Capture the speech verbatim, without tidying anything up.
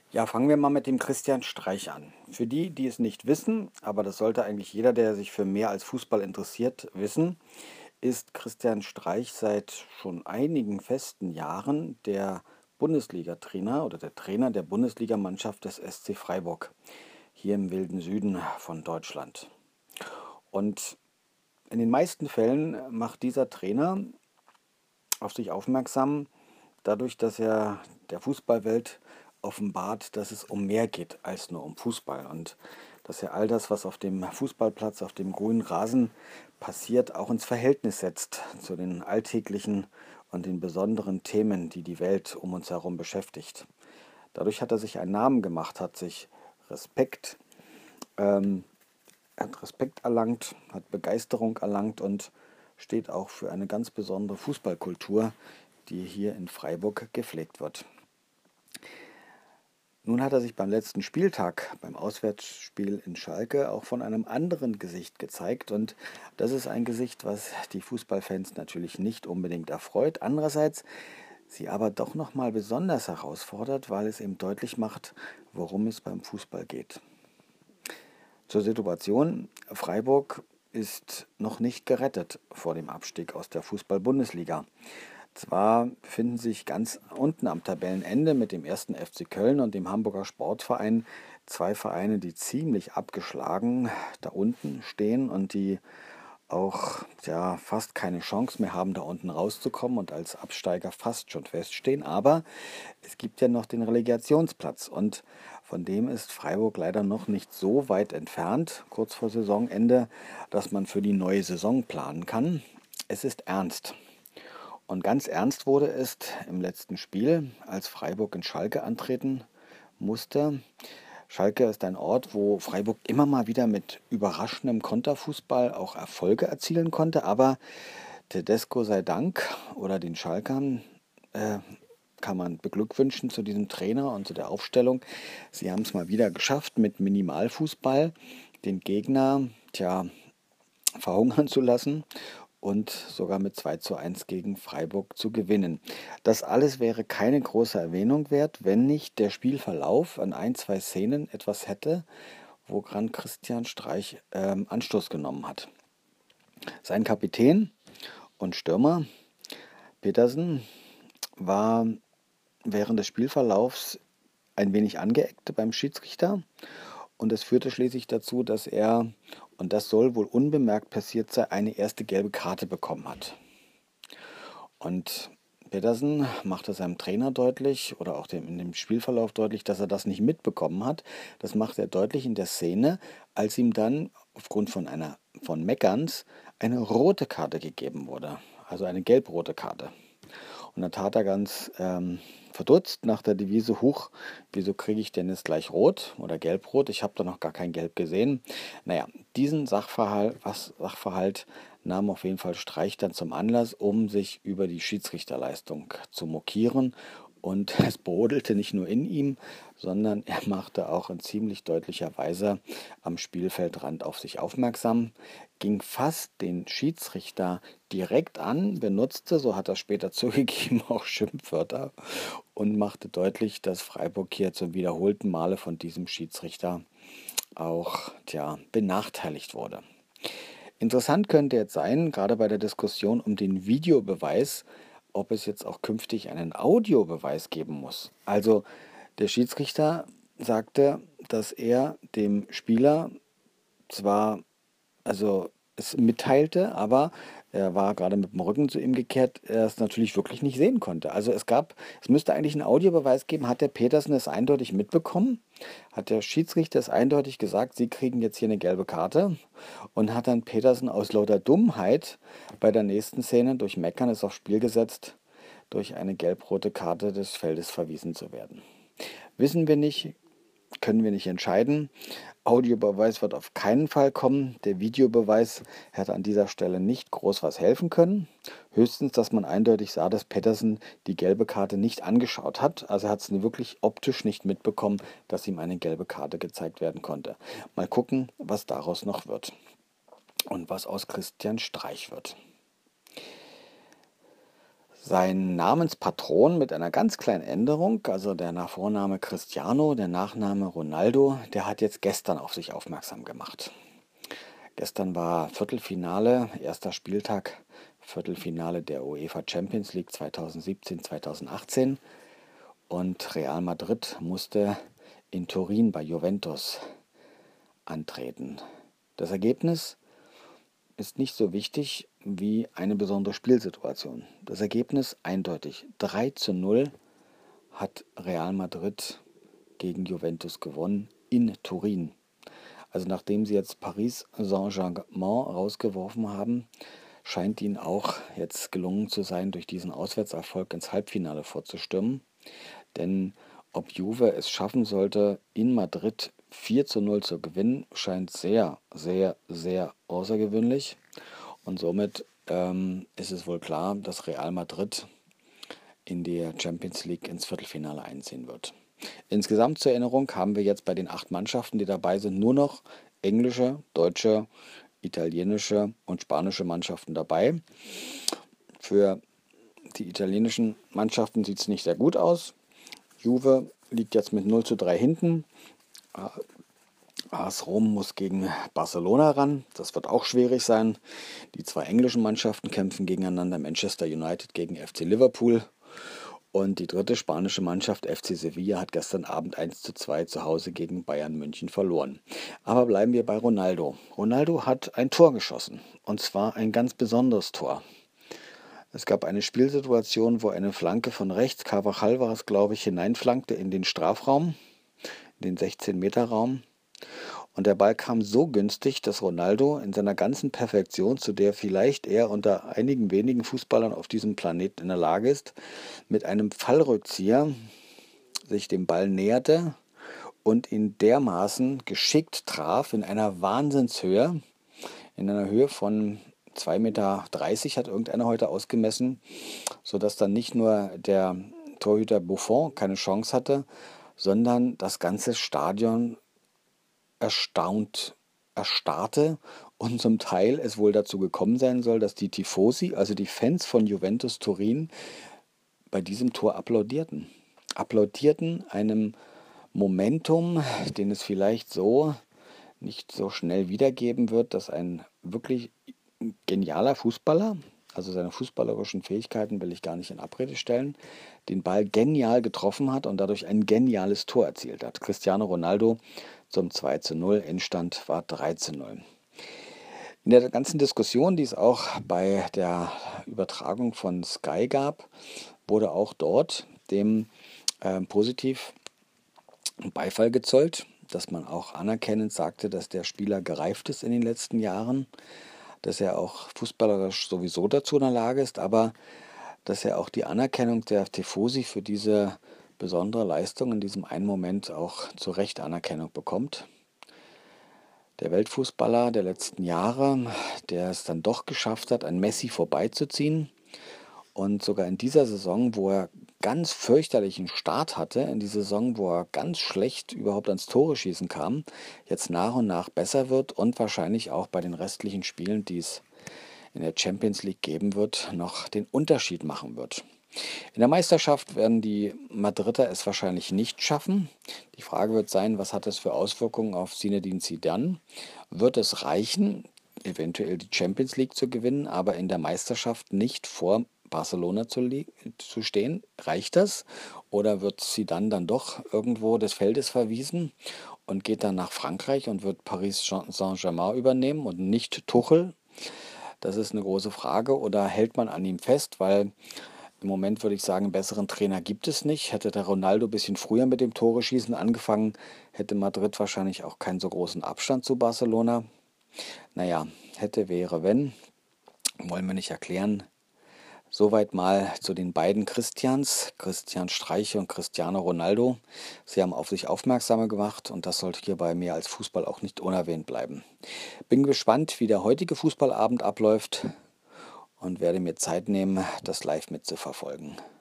Ja, fangen wir mal mit dem Christian Streich an. Für die, die es nicht wissen, aber das sollte eigentlich jeder, der sich für mehr als Fußball interessiert, wissen, ist Christian Streich seit schon einigen festen Jahren der Bundesliga-Trainer oder der Trainer der Bundesligamannschaft des S C Freiburg hier im wilden Süden von Deutschland. Und in den meisten Fällen macht dieser Trainer auf sich aufmerksam, dadurch, dass er der Fußballwelt offenbart, dass es um mehr geht als nur um Fußball und dass er all das, was auf dem Fußballplatz, auf dem grünen Rasen passiert, auch ins Verhältnis setzt zu den alltäglichen und den besonderen Themen, die die Welt um uns herum beschäftigt. Dadurch hat er sich einen Namen gemacht, hat sich Respekt, ähm, hat Respekt erlangt, hat Begeisterung erlangt und steht auch für eine ganz besondere Fußballkultur, die hier in Freiburg gepflegt wird. Nun hat er sich beim letzten Spieltag, beim Auswärtsspiel in Schalke, auch von einem anderen Gesicht gezeigt. Und das ist ein Gesicht, was die Fußballfans natürlich nicht unbedingt erfreut. Andererseits sie aber doch nochmal besonders herausfordert, weil es eben deutlich macht, worum es beim Fußball geht. Zur Situation: Freiburg ist noch nicht gerettet vor dem Abstieg aus der Fußball-Bundesliga. Zwar befinden sich ganz unten am Tabellenende mit dem ersten F C Köln und dem Hamburger Sportverein zwei Vereine, die ziemlich abgeschlagen da unten stehen und die auch ja, fast keine Chance mehr haben, da unten rauszukommen und als Absteiger fast schon feststehen. Aber es gibt ja noch den Relegationsplatz und von dem ist Freiburg leider noch nicht so weit entfernt, kurz vor Saisonende, dass man für die neue Saison planen kann. Es ist ernst. Und ganz ernst wurde es im letzten Spiel, als Freiburg in Schalke antreten musste. Schalke ist ein Ort, wo Freiburg immer mal wieder mit überraschendem Konterfußball auch Erfolge erzielen konnte. Aber Tedesco sei Dank oder den Schalkern äh, kann man beglückwünschen zu diesem Trainer und zu der Aufstellung. Sie haben es mal wieder geschafft, mit Minimalfußball den Gegner tja, verhungern zu lassen und sogar mit zwei zu eins gegen Freiburg zu gewinnen. Das alles wäre keine große Erwähnung wert, wenn nicht der Spielverlauf an ein, zwei Szenen etwas hätte, woran Christian Streich ähm, Anstoß genommen hat. Sein Kapitän und Stürmer Petersen war während des Spielverlaufs ein wenig angeeckt beim Schiedsrichter und es führte schließlich dazu, dass er, und das soll wohl unbemerkt passiert sein, eine erste gelbe Karte bekommen hat. Und Petersen machte seinem Trainer deutlich oder auch dem, in dem Spielverlauf deutlich, dass er das nicht mitbekommen hat. Das macht er deutlich in der Szene, als ihm dann aufgrund von einer von Meckerns eine rote Karte gegeben wurde, also eine gelb-rote Karte. Und dann tat er ganz ähm, verdutzt nach der Devise: Huch, wieso kriege ich denn jetzt gleich rot oder gelb-rot? Ich habe da noch gar kein Gelb gesehen. Naja, diesen Sachverhalt, was, Sachverhalt nahm auf jeden Fall Streich dann zum Anlass, um sich über die Schiedsrichterleistung zu mokieren. Und es brodelte nicht nur in ihm, sondern er machte auch in ziemlich deutlicher Weise am Spielfeldrand auf sich aufmerksam, ging fast den Schiedsrichter direkt an, benutzte, so hat er später zugegeben, auch Schimpfwörter und machte deutlich, dass Freiburg hier zum wiederholten Male von diesem Schiedsrichter auch tja, benachteiligt wurde. Interessant könnte jetzt sein, gerade bei der Diskussion um den Videobeweis, ob es jetzt auch künftig einen Audiobeweis geben muss. Also der Schiedsrichter sagte, dass er dem Spieler zwar also es mitteilte, aber er war gerade mit dem Rücken zu ihm gekehrt, er es natürlich wirklich nicht sehen konnte. Also es gab, es müsste eigentlich einen Audiobeweis geben. Hat der Petersen es eindeutig mitbekommen? Hat der Schiedsrichter es eindeutig gesagt, Sie kriegen jetzt hier eine gelbe Karte? Und hat dann Petersen aus lauter Dummheit bei der nächsten Szene durch Meckern es aufs Spiel gesetzt, durch eine gelb-rote Karte des Feldes verwiesen zu werden? Wissen wir nicht, können wir nicht entscheiden. Audiobeweis wird auf keinen Fall kommen. Der Videobeweis hätte an dieser Stelle nicht groß was helfen können. Höchstens, dass man eindeutig sah, dass Petersen die gelbe Karte nicht angeschaut hat. Also er hat es wirklich optisch nicht mitbekommen, dass ihm eine gelbe Karte gezeigt werden konnte. Mal gucken, was daraus noch wird und was aus Christian Streich wird. Sein Namenspatron mit einer ganz kleinen Änderung, also der Nach- Vorname Cristiano, der Nachname Ronaldo, der hat jetzt gestern auf sich aufmerksam gemacht. Gestern war Viertelfinale, erster Spieltag, Viertelfinale der UEFA Champions League zweitausendsiebzehn zweitausendachtzehn und Real Madrid musste in Turin bei Juventus antreten. Das Ergebnis ist nicht so wichtig wie eine besondere Spielsituation. Das Ergebnis eindeutig. drei zu null hat Real Madrid gegen Juventus gewonnen in Turin. Also nachdem sie jetzt Paris Saint-Germain rausgeworfen haben, scheint ihnen auch jetzt gelungen zu sein, durch diesen Auswärtserfolg ins Halbfinale vorzustürmen. Denn ob Juve es schaffen sollte, in Madrid vier zu null zu gewinnen, scheint sehr, sehr, sehr außergewöhnlich. Und somit ähm, ist es wohl klar, dass Real Madrid in der Champions League ins Viertelfinale einziehen wird. Insgesamt zur Erinnerung haben wir jetzt bei den acht Mannschaften, die dabei sind, nur noch englische, deutsche, italienische und spanische Mannschaften dabei. Für die italienischen Mannschaften sieht es nicht sehr gut aus. Juve liegt jetzt mit null zu drei hinten. A S Rom muss gegen Barcelona ran. Das wird auch schwierig sein. Die zwei englischen Mannschaften kämpfen gegeneinander. Manchester United gegen F C Liverpool. Und die dritte spanische Mannschaft, F C Sevilla, hat gestern Abend eins zu zwei zu Hause gegen Bayern München verloren. Aber bleiben wir bei Ronaldo. Ronaldo hat ein Tor geschossen. Und zwar ein ganz besonderes Tor. Es gab eine Spielsituation, wo eine Flanke von rechts, Carvajal war es, glaube ich, hineinflankte in den Strafraum, in den sechzehn-Meter-Raum. Und der Ball kam so günstig, dass Ronaldo in seiner ganzen Perfektion, zu der vielleicht er unter einigen wenigen Fußballern auf diesem Planeten in der Lage ist, mit einem Fallrückzieher sich dem Ball näherte und ihn dermaßen geschickt traf in einer Wahnsinnshöhe, in einer Höhe von zwei Meter dreißig hat irgendeiner heute ausgemessen, sodass dann nicht nur der Torhüter Buffon keine Chance hatte, sondern das ganze Stadion erstaunt erstarrte und zum Teil es wohl dazu gekommen sein soll, dass die Tifosi, also die Fans von Juventus Turin, bei diesem Tor applaudierten. Applaudierten einem Momentum, den es vielleicht so nicht so schnell wiedergeben wird, dass ein wirklich genialer Fußballer, also seine fußballerischen Fähigkeiten will ich gar nicht in Abrede stellen, den Ball genial getroffen hat und dadurch ein geniales Tor erzielt hat. Cristiano Ronaldo zum zwei zu null, Endstand war drei zu null. In der ganzen Diskussion, die es auch bei der Übertragung von Sky gab, wurde auch dort dem äh, positiv Beifall gezollt, dass man auch anerkennend sagte, dass der Spieler gereift ist in den letzten Jahren, dass er auch fußballerisch sowieso dazu in der Lage ist, aber dass er auch die Anerkennung der Tifosi für diese besondere Leistung in diesem einen Moment auch zu Recht Anerkennung bekommt. Der Weltfußballer der letzten Jahre, der es dann doch geschafft hat, an Messi vorbeizuziehen und sogar in dieser Saison, wo er ganz fürchterlichen Start hatte, in dieser Saison, wo er ganz schlecht überhaupt ans Tore schießen kam, jetzt nach und nach besser wird und wahrscheinlich auch bei den restlichen Spielen, die es in der Champions League geben wird, noch den Unterschied machen wird. In der Meisterschaft werden die Madrider es wahrscheinlich nicht schaffen. Die Frage wird sein, was hat es für Auswirkungen auf Zinedine Zidane? Wird es reichen, eventuell die Champions League zu gewinnen, aber in der Meisterschaft nicht vor Barcelona zu, zu stehen? Reicht das? Oder wird Zidane dann doch irgendwo des Feldes verwiesen und geht dann nach Frankreich und wird Paris Saint-Germain übernehmen und nicht Tuchel? Das ist eine große Frage. Oder hält man an ihm fest, weil im Moment würde ich sagen, einen besseren Trainer gibt es nicht. Hätte der Ronaldo ein bisschen früher mit dem Tore-Schießen angefangen, hätte Madrid wahrscheinlich auch keinen so großen Abstand zu Barcelona. Naja, hätte, wäre, wenn. Wollen wir nicht erklären. Soweit mal zu den beiden Christians, Christian Streich und Cristiano Ronaldo. Sie haben auf sich aufmerksam gemacht und das sollte hier bei mir als Fußball auch nicht unerwähnt bleiben. Bin gespannt, wie der heutige Fußballabend abläuft und werde mir Zeit nehmen, das live mitzuverfolgen.